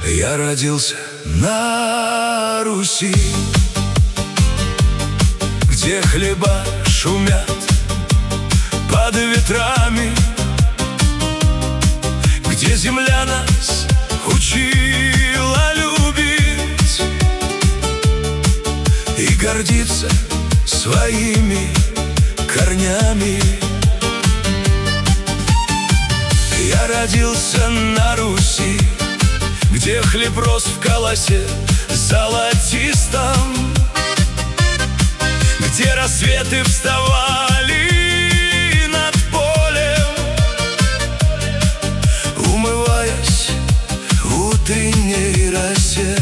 Я родился на Руси, где хлеба шумят под ветрами, где земля нас учила любить и гордиться своими корнями. Я родился на Руси, где хлеб рос в колосе золотистом, где рассветы вставали над полем, умываясь в утренней росе.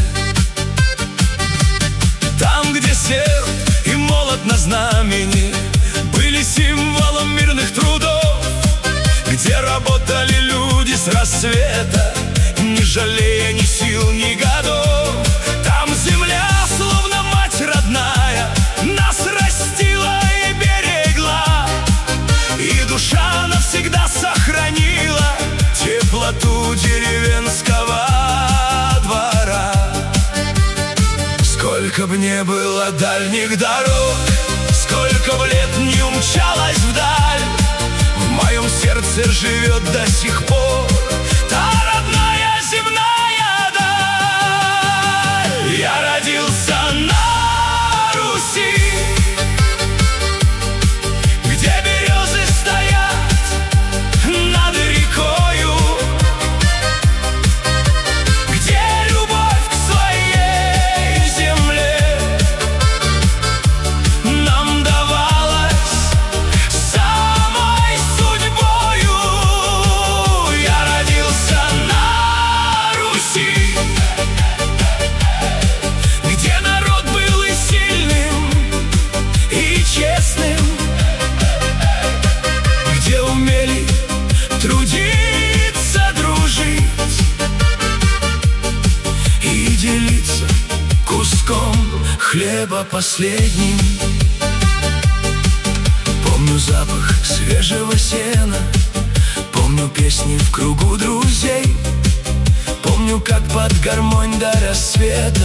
Там, где серп и молот на знамени были символом мирных трудов, где работали люди с рассвета, не жалея ни сил, ни годов. Там земля, словно мать родная, нас растила и берегла, и душа навсегда сохранила теплоту деревенского двора. Сколько б не было дальних дорог, сколько б лет не умчалась вдаль, в моем сердце живет до сих пор та родная земная даль. Я родился на Руси, где березы стоят над рекою, где любовь к своей земле нам давалась самой судьбою. Я родился на Руси, где народ был и сильным, и честным, где умели трудиться, дружить и делиться куском хлеба последним. Помню запах свежего сена, помню песни в кругу друзей, помню, как под гармонь до рассвета